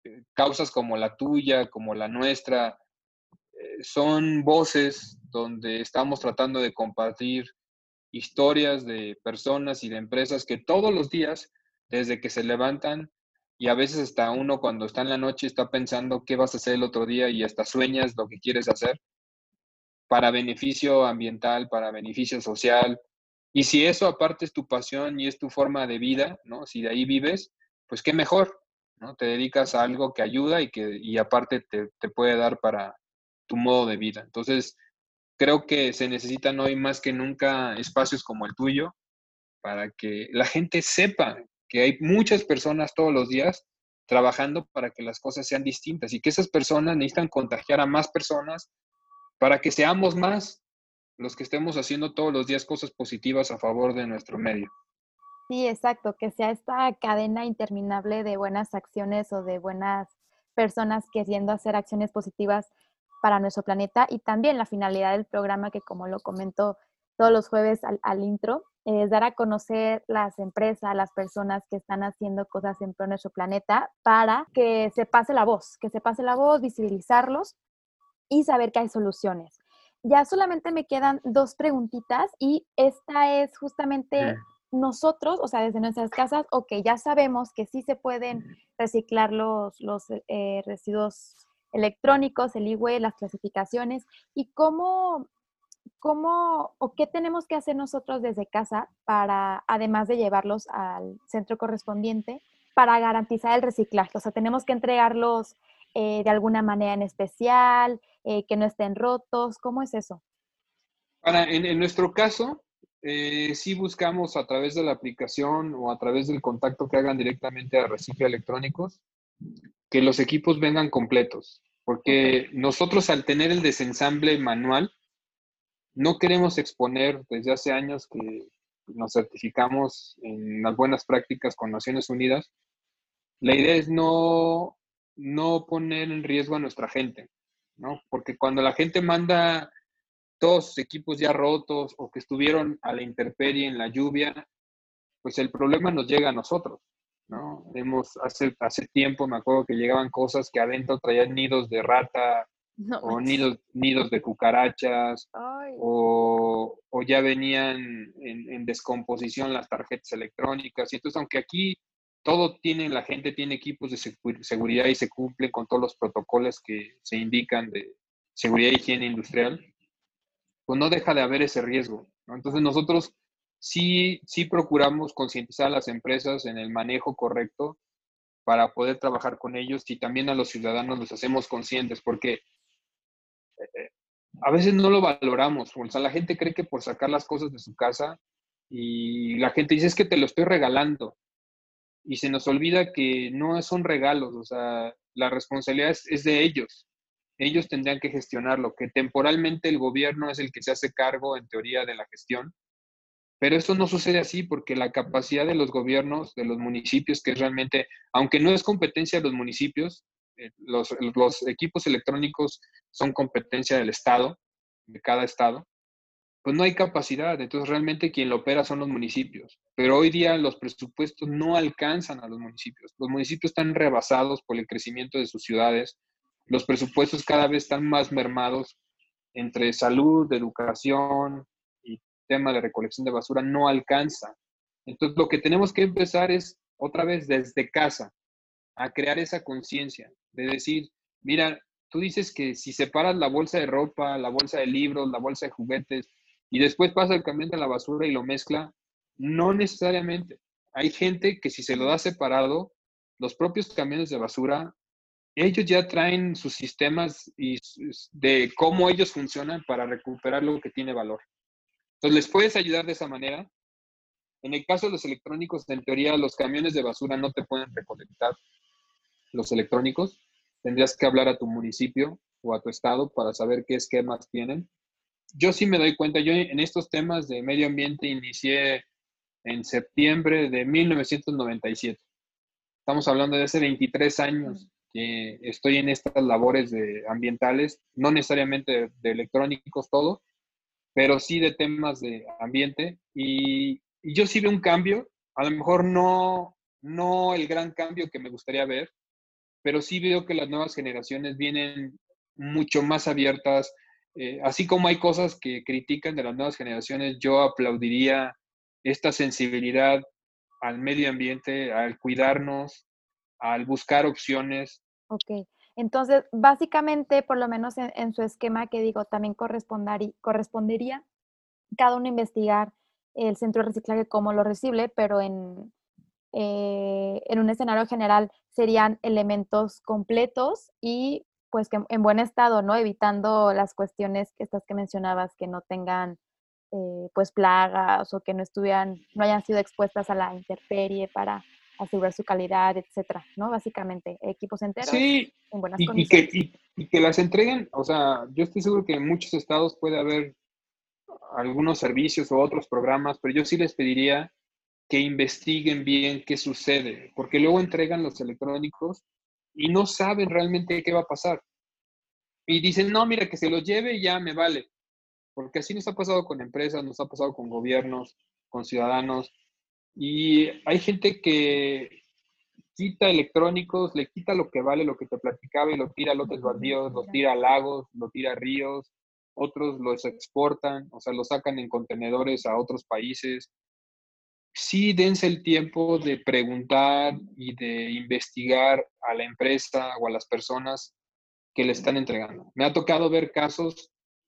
causas como la tuya, como la nuestra, son voces donde estamos tratando de compartir historias de personas y de empresas que todos los días, desde que se levantan, y a veces hasta uno cuando está en la noche está pensando qué vas a hacer el otro día y hasta sueñas lo que quieres hacer para beneficio ambiental, para beneficio social. Y si eso aparte es tu pasión y es tu forma de vida, ¿no? Si de ahí vives, pues qué mejor, ¿no? Te dedicas a algo que ayuda y aparte te puede dar para tu modo de vida. Entonces, creo que se necesitan hoy más que nunca espacios como el tuyo para que la gente sepa que hay muchas personas todos los días trabajando para que las cosas sean distintas y que esas personas necesitan contagiar a más personas para que seamos más los que estemos haciendo todos los días cosas positivas a favor de nuestro medio. Sí, exacto, que sea esta cadena interminable de buenas acciones o de buenas personas queriendo hacer acciones positivas para nuestro planeta y también la finalidad del programa que como lo comento todos los jueves al intro, es dar a conocer las empresas, las personas que están haciendo cosas en pro de nuestro planeta para que se pase la voz, visibilizarlos y saber que hay soluciones. Ya solamente me quedan 2 preguntitas y esta es justamente Ujú. nosotros, o sea, desde nuestras casas, okey, ya sabemos que sí se pueden reciclar los residuos electrónicos, el e-waste, las clasificaciones, y cómo o qué tenemos que hacer nosotros desde casa para, además de llevarlos al centro correspondiente, para garantizar el reciclaje. O sea, tenemos que entregarlos de alguna manera en especial, que no estén rotos. ¿Cómo es eso? En nuestro caso, sí buscamos a través de la aplicación o a través del contacto que hagan directamente a Recife Electrónicos, que los equipos vengan completos, Ok. porque nosotros al tener el desensamble manual, no queremos exponer desde hace años que nos certificamos en las buenas prácticas con Naciones Unidas. La idea es no poner en riesgo a nuestra gente, ¿no? Porque cuando la gente manda todos sus equipos ya rotos o que estuvieron a la intemperie en la lluvia, pues el problema nos llega a nosotros, ¿no? Hace tiempo me acuerdo que llegaban cosas que adentro traían nidos de rata No o manches. nidos de cucarachas Ay, o ya venían en descomposición las tarjetas electrónicas. Y entonces, aunque aquí la gente tiene equipos de seguridad y se cumplen con todos los protocolos que se indican de seguridad e higiene industrial, pues no deja de haber ese riesgo, ¿no? Entonces nosotros sí procuramos concientizar a las empresas en el manejo correcto para poder trabajar con ellos y también a los ciudadanos los hacemos conscientes, porque a veces no lo valoramos. O sea, la gente cree que por sacar las cosas de su casa y la gente dice es que te lo estoy regalando y se nos olvida que no son regalos, o sea, la responsabilidad es de ellos. Ellos tendrían que gestionarlo, que temporalmente el gobierno es el que se hace cargo, en teoría, de la gestión, pero esto no sucede así porque la capacidad de los gobiernos, de los municipios, que es realmente, aunque no es competencia de los municipios, los equipos electrónicos son competencia del Estado, de cada Estado, pues no hay capacidad. Entonces realmente quien lo opera son los municipios. Pero hoy día los presupuestos no alcanzan a los municipios. Los municipios están rebasados por el crecimiento de sus ciudades. Los presupuestos cada vez están más mermados entre salud, educación y tema de recolección de basura no alcanza. Entonces, lo que tenemos que empezar es otra vez desde casa a crear esa conciencia de decir, mira, tú dices que si separas la bolsa de ropa, la bolsa de libros, la bolsa de juguetes y después pasa el camión de la basura y lo mezcla, no necesariamente. Hay gente que si se lo da separado, los propios camiones de basura ellos ya traen sus sistemas de cómo ellos funcionan para recuperar lo que tiene valor. Entonces, les puedes ayudar de esa manera. En el caso de los electrónicos, en teoría, los camiones de basura no te pueden recolectar los electrónicos. Tendrías que hablar a tu municipio o a tu estado para saber qué esquemas tienen. Yo sí me doy cuenta, yo en estos temas de medio ambiente inicié en septiembre de 1997. Estamos hablando de hace 23 años que estoy en estas labores ambientales, no necesariamente de electrónicos todo, pero sí de temas de ambiente. Y yo sí veo un cambio, a lo mejor no el gran cambio que me gustaría ver, pero sí veo que las nuevas generaciones vienen mucho más abiertas. Así como hay cosas que critican de las nuevas generaciones, yo aplaudiría esta sensibilidad al medio ambiente, al cuidarnos, al buscar opciones. Ok. Entonces, básicamente, por lo menos en su esquema que digo, también correspondería cada uno investigar el centro de reciclaje cómo lo recibe, pero en un escenario general serían elementos completos y pues que en buen estado, ¿no? Evitando las cuestiones que estas que mencionabas, que no tengan pues plagas o que no hayan sido expuestas a la intemperie para asegurar su calidad, etcétera, ¿no? Básicamente, equipos enteros Sí, en buenas y que, condiciones. y que las entreguen, o sea, yo estoy seguro que en muchos estados puede haber algunos servicios o otros programas, pero yo sí les pediría que investiguen bien qué sucede, porque luego entregan los electrónicos y no saben realmente qué va a pasar. Y dicen, no, mira, que se los lleve y ya me vale, porque así nos ha pasado con empresas, nos ha pasado con gobiernos, con ciudadanos, y hay gente que quita electrónicos, le quita lo que vale, lo que te platicaba, y lo tira a lotes baldíos, los tira a lagos, lo tira a ríos, otros los exportan, o sea, los sacan en contenedores a otros países. Sí, dense el tiempo de preguntar y de investigar a la empresa o a las personas que le están entregando. Me ha tocado ver casos,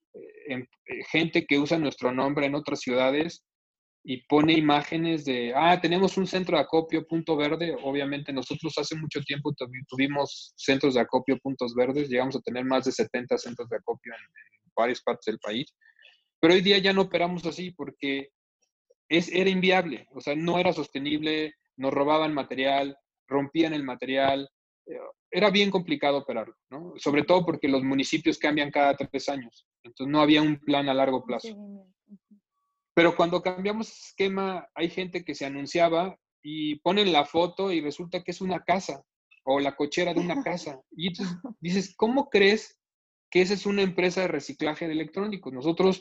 gente que usa nuestro nombre en otras ciudades y pone imágenes de, tenemos un centro de acopio Punto Verde. Obviamente nosotros hace mucho tiempo tuvimos centros de acopio Puntos Verdes, llegamos a tener más de 70 centros de acopio en varias partes del país, pero hoy día ya no operamos así porque era inviable, o sea, no era sostenible, nos robaban material, rompían el material, eh, era bien complicado operarlo, ¿no? Sobre todo porque los municipios cambian cada 3 años, entonces no había un plan a largo Un plazo. seguimiento. Pero cuando cambiamos esquema, hay gente que se anunciaba y ponen la foto y resulta que es una casa o la cochera de una casa. Y entonces dices, ¿cómo crees que esa es una empresa de reciclaje de electrónicos? Nosotros,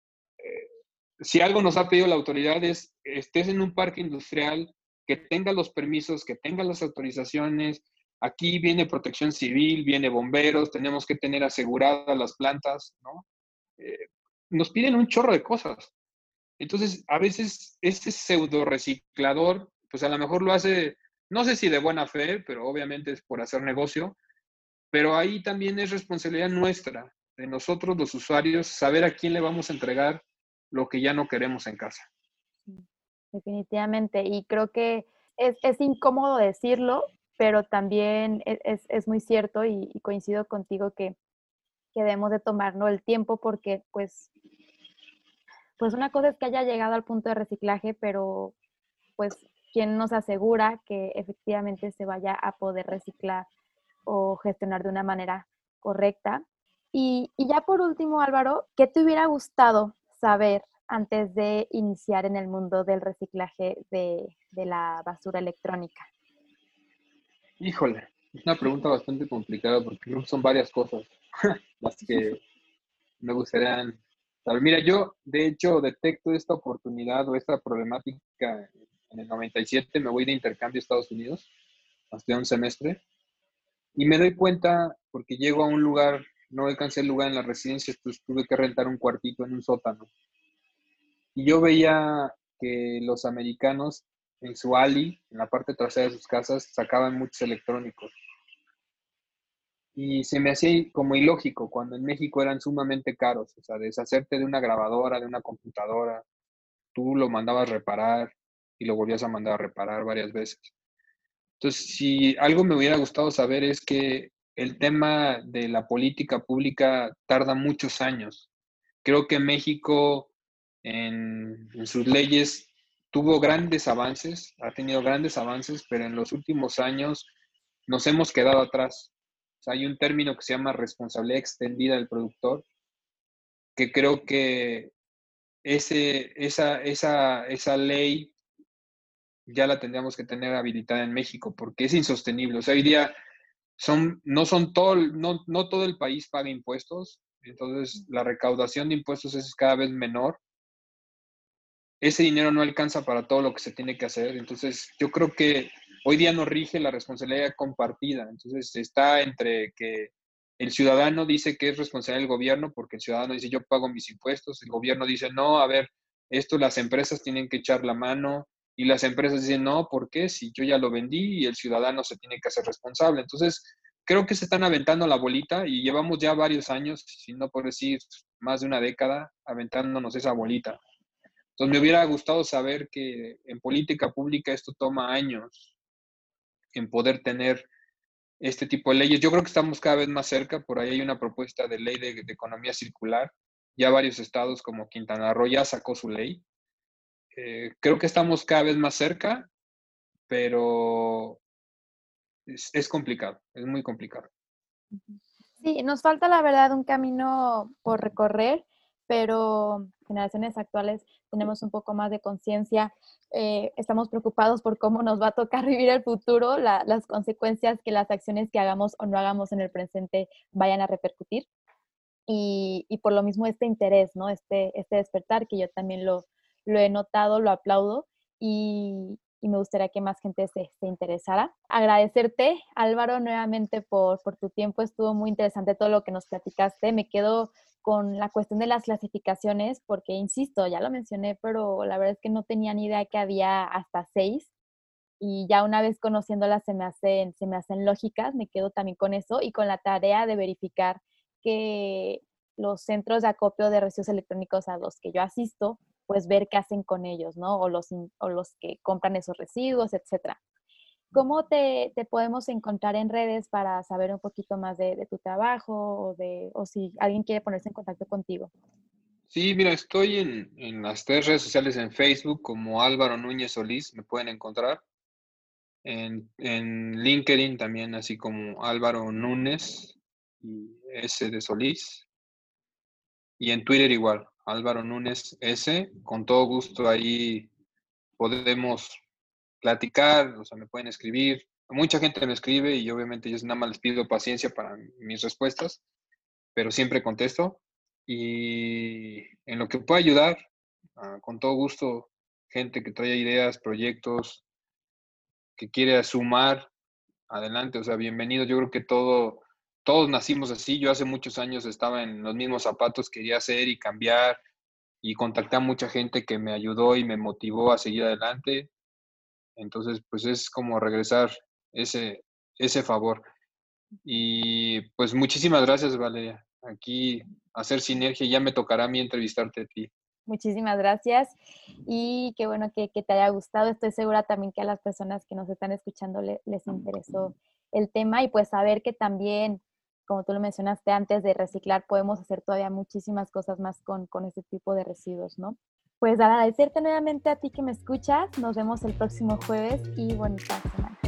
si algo nos ha pedido la autoridad es, estés en un parque industrial, que tenga los permisos, que tenga las autorizaciones. Aquí viene protección civil, viene bomberos, tenemos que tener aseguradas las plantas, ¿no? Eh, nos piden un chorro de cosas. Entonces, a veces ese pseudo reciclador, pues a lo mejor lo hace, no sé si de buena fe, pero obviamente es por hacer negocio, pero ahí también es responsabilidad nuestra, de nosotros los usuarios, saber a quién le vamos a entregar lo que ya no queremos en casa. Sí, definitivamente. Y creo que es incómodo decirlo, pero también es muy cierto y coincido contigo que debemos de tomarnos el tiempo porque pues una cosa es que haya llegado al punto de reciclaje, pero pues quién nos asegura que efectivamente se vaya a poder reciclar o gestionar de una manera correcta. Y ya por último, Álvaro, ¿qué te hubiera gustado saber antes de iniciar en el mundo del reciclaje de la basura electrónica? Híjole, es una pregunta bastante complicada porque creo que son varias cosas las que me gustarían saber. Mira, yo de hecho detecto esta oportunidad o esta problemática en el 97, me voy de intercambio a Estados Unidos, hasta un semestre. Y me doy cuenta porque llego a un lugar, no alcancé el lugar en la residencia, pues tuve que rentar un cuartito en un sótano. Y yo veía que los americanos en su alley, en la parte trasera de sus casas, sacaban muchos electrónicos. Y se me hacía como ilógico cuando en México eran sumamente caros. O sea, deshacerte de una grabadora, de una computadora, tú lo mandabas reparar y lo volvías a mandar a reparar varias veces. Entonces, si algo me hubiera gustado saber es que el tema de la política pública tarda muchos años. Creo que México en sus leyes tuvo grandes avances, ha tenido grandes avances, pero en los últimos años nos hemos quedado atrás. O sea, hay un término que se llama responsabilidad extendida del productor, que creo que esa ley ya la tendríamos que tener habilitada en México, porque es insostenible. O sea, hoy día no todo el país paga impuestos, entonces la recaudación de impuestos es cada vez menor. Ese dinero no alcanza para todo lo que se tiene que hacer. Entonces, yo creo que hoy día no rige la responsabilidad compartida. Entonces está entre que el ciudadano dice que es responsabilidad del gobierno porque el ciudadano dice yo pago mis impuestos, el gobierno dice no, a ver, esto las empresas tienen que echar la mano y las empresas dicen no, ¿por qué? Si yo ya lo vendí y el ciudadano se tiene que hacer responsable. Entonces creo que se están aventando la bolita y llevamos ya varios años, si no por decir más de una década, aventándonos esa bolita. Entonces me hubiera gustado saber que en política pública esto toma años en poder tener este tipo de leyes. Yo creo que estamos cada vez más cerca, por ahí hay una propuesta de ley de economía circular, ya varios estados como Quintana Roo ya sacó su ley. Creo que estamos cada vez más cerca, pero es complicado, es muy complicado. Sí, nos falta la verdad un camino por recorrer, pero generaciones actuales tenemos un poco más de conciencia. Estamos preocupados por cómo nos va a tocar vivir el futuro, las consecuencias que las acciones que hagamos o no hagamos en el presente vayan a repercutir. Y por lo mismo este interés, ¿no? Este despertar que yo también lo he notado, lo aplaudo y me gustaría que más gente se interesara. Agradecerte, Álvaro, nuevamente por tu tiempo. Estuvo muy interesante todo lo que nos platicaste. Me quedo con la cuestión de las clasificaciones porque, insisto, ya lo mencioné, pero la verdad es que no tenía ni idea que había hasta 6 y ya una vez conociéndolas se me hacen lógicas, me quedo también con eso y con la tarea de verificar que los centros de acopio de residuos electrónicos a los que yo asisto, pues ver qué hacen con ellos, ¿no? O los que compran esos residuos, etcétera. ¿Cómo te podemos encontrar en redes para saber un poquito más de tu trabajo o si alguien quiere ponerse en contacto contigo? Sí, mira, estoy en las 3 redes sociales en Facebook como Álvaro Núñez Solís, me pueden encontrar. En LinkedIn también, así como Álvaro Núñez y S de Solís. Y en Twitter igual, Álvaro Núñez S. Con todo gusto ahí podemos platicar, o sea, me pueden escribir. Mucha gente me escribe y obviamente yo nada más les pido paciencia para mis respuestas, pero siempre contesto. Y en lo que pueda ayudar, con todo gusto, gente que trae ideas, proyectos, que quiere sumar, adelante, o sea, bienvenido. Yo creo que todos nacimos así. Yo hace muchos años estaba en los mismos zapatos, quería hacer y cambiar y contacté a mucha gente que me ayudó y me motivó a seguir adelante. Entonces, pues es como regresar ese favor. Y pues muchísimas gracias, Valeria. Aquí hacer sinergia, ya me tocará a mí entrevistarte a ti. Muchísimas gracias y qué bueno que te haya gustado. Estoy segura también que a las personas que nos están escuchando les interesó el tema y pues saber que también, como tú lo mencionaste antes de reciclar, podemos hacer todavía muchísimas cosas más con este tipo de residuos, ¿no? Pues agradecerte nuevamente a ti que me escuchas. Nos vemos el próximo jueves y bonita semana.